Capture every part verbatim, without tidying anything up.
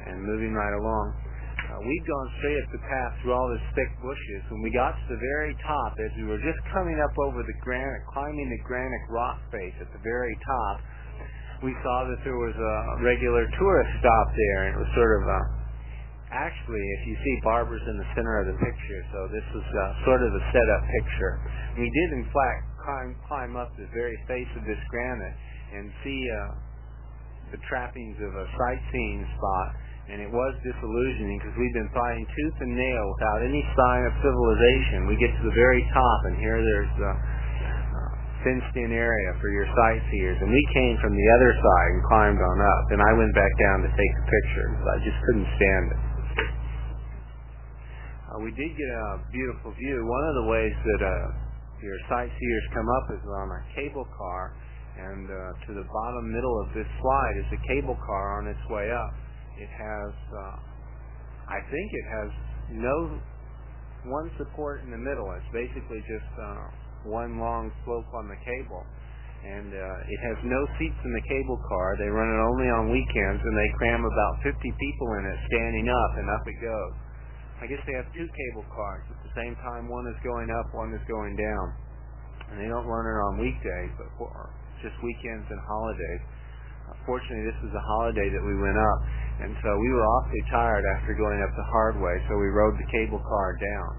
and moving right along. Uh, we'd gone straight up the path through all this thick bushes. When we got to the very top, as we were just coming up over the granite, climbing the granite rock face at the very top, we saw that there was a regular tourist stop there, and it was sort of a, actually, if you see, Barbara's in the center of the picture, so this was uh, sort of a set-up picture. We did, in fact, climb, climb up the very face of this granite and see uh, the trappings of a sightseeing spot, and it was disillusioning because we'd been fighting tooth and nail without any sign of civilization. We get to the very top, and here there's the uh, fenced-in area for your sightseers, and we came from the other side and climbed on up, and I went back down to take the picture because I just couldn't stand it. Uh, we did get a beautiful view. One of the ways that uh, your sightseers come up is on a cable car, and uh, to the bottom middle of this slide is a cable car on its way up. It has, uh, I think it has no one support in the middle. It's basically just uh, one long slope on the cable, and uh, it has no seats in the cable car. They run it only on weekends, and they cram about fifty people in it standing up, and up it goes. I guess they have two cable cars. At the same time, one is going up, one is going down. And they don't run it on weekdays, but for just weekends and holidays. Uh, fortunately, this was a holiday that we went up, and so we were awfully tired after going up the hard way, so we rode the cable car down.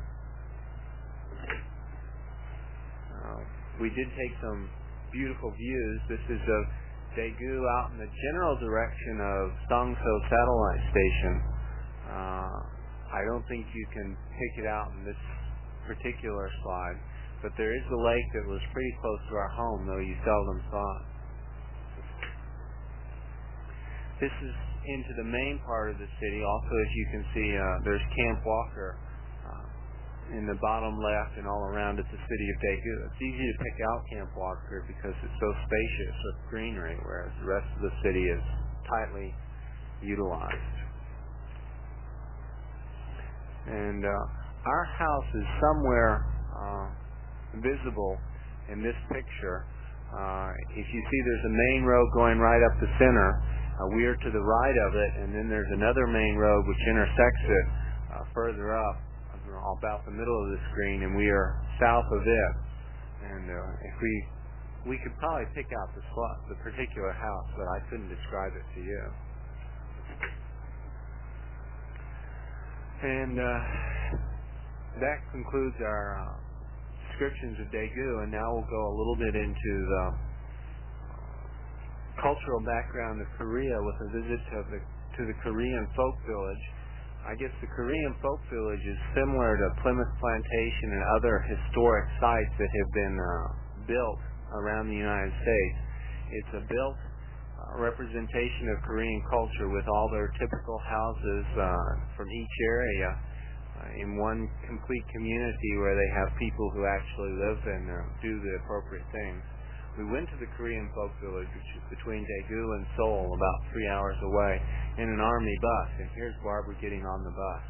Uh, we did take some beautiful views. This is of Daegu out in the general direction of Songso Satellite Station. Uh, I don't think you can pick it out in this particular slide, but there is a lake that was pretty close to our home, though you seldom saw it. This is into the main part of the city. Also, as you can see, uh, there's Camp Walker uh, in the bottom left and all around it, the city of Daegu. It's easy to pick out Camp Walker because it's so spacious with greenery, whereas the rest of the city is tightly utilized. And uh, our house is somewhere uh, visible in this picture. Uh, if you see, there's a main road going right up the center. Uh, we are to the right of it, and then there's another main road which intersects it uh, further up, about the middle of the screen, and we are south of it. And uh, if we we could probably pick out the slot, the particular house, but I couldn't describe it to you. And uh, that concludes our uh, descriptions of Daegu, and now we'll go a little bit into the cultural background of Korea with a visit to the to the Korean folk village. I guess the Korean folk village is similar to Plymouth Plantation and other historic sites that have been uh, built around the United States. It's a built Uh, representation of Korean culture with all their typical houses uh, from each area uh, in one complete community where they have people who actually live and uh, do the appropriate things. We went to the Korean folk village, which is between Daegu and Seoul, about three hours away, in an army bus, and here's Barbara getting on the bus.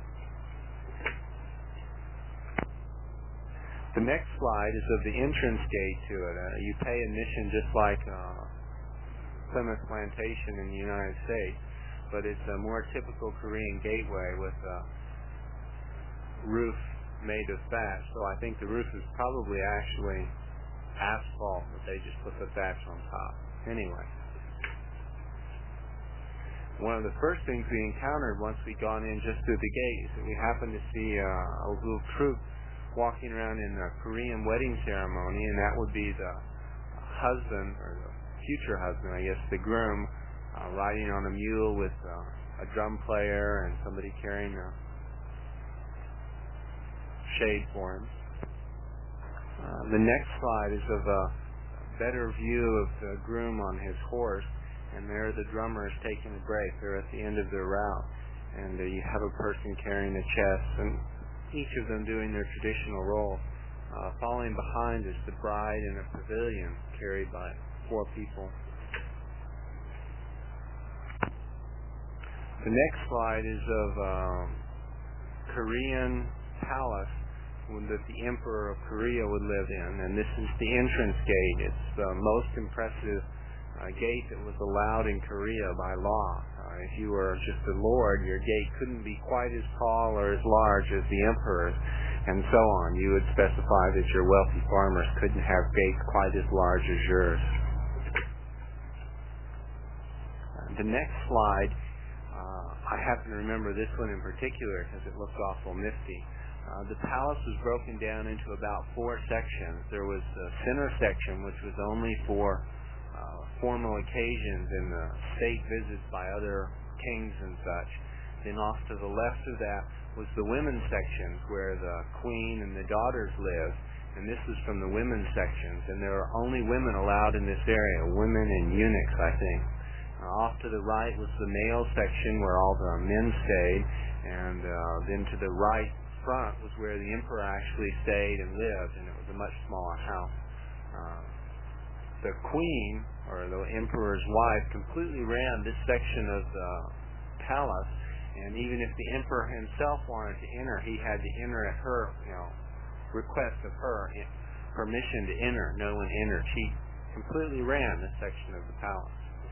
The next slide is of the entrance gate to it. Uh, you pay admission just like uh, Plymouth Plantation in the United States, but it's a more typical Korean gateway with a roof made of thatch. So I think the roof is probably actually asphalt, but they just put the thatch on top. Anyway, one of the first things we encountered once we gone in just through the gate is that we happened to see uh, a little troop walking around in a Korean wedding ceremony, and that would be the husband or the future husband, I guess, the groom, uh, riding on a mule with uh, a drum player and somebody carrying a shade for him. Uh, the next slide is of a better view of the groom on his horse, and there the drummers taking a break. They're at the end of their route, and uh, you have a person carrying a chest, and each of them doing their traditional role. Uh, following behind is the bride in a pavilion carried by four people. The next slide is of um, Korean palace that the Emperor of Korea would live in, and this is the entrance gate. It's the most impressive uh, gate that was allowed in Korea by law. Uh, Uh, if you were just a lord, your gate couldn't be quite as tall or as large as the emperor's, and so on. You would specify that your wealthy farmers couldn't have gates quite as large as yours. Uh, the next slide, uh, I happen to remember this one in particular because it looks awful nifty. Uh, the palace was broken down into about four sections. There was the center section, which was only for uh, formal occasions and uh, state visits by other kings and such. Then off to the left of that was the women's sections, where the queen and the daughters lived, and this was from the women's sections, and there were only women allowed in this area, women and eunuchs, I think. Uh, off to the right was the male section, where all the men stayed, and uh, then to the right front was where the emperor actually stayed and lived, and it was a much smaller house. Uh, the queen, or the emperor's wife, completely ran this section of the palace, and even if the emperor himself wanted to enter, he had to enter at her, you know, request of her, permission to enter. No one entered. She completely ran this section of the palace.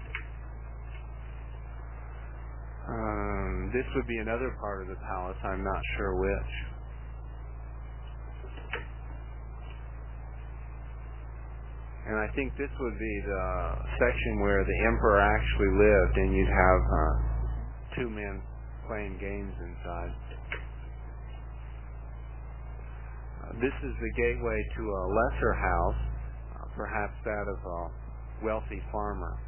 Um, this would be another part of the palace, I'm not sure which. And I think this would be the section where the emperor actually lived, and you'd have uh, two men playing games inside. Uh, this is the gateway to a lesser house, uh, perhaps that of a wealthy farmer.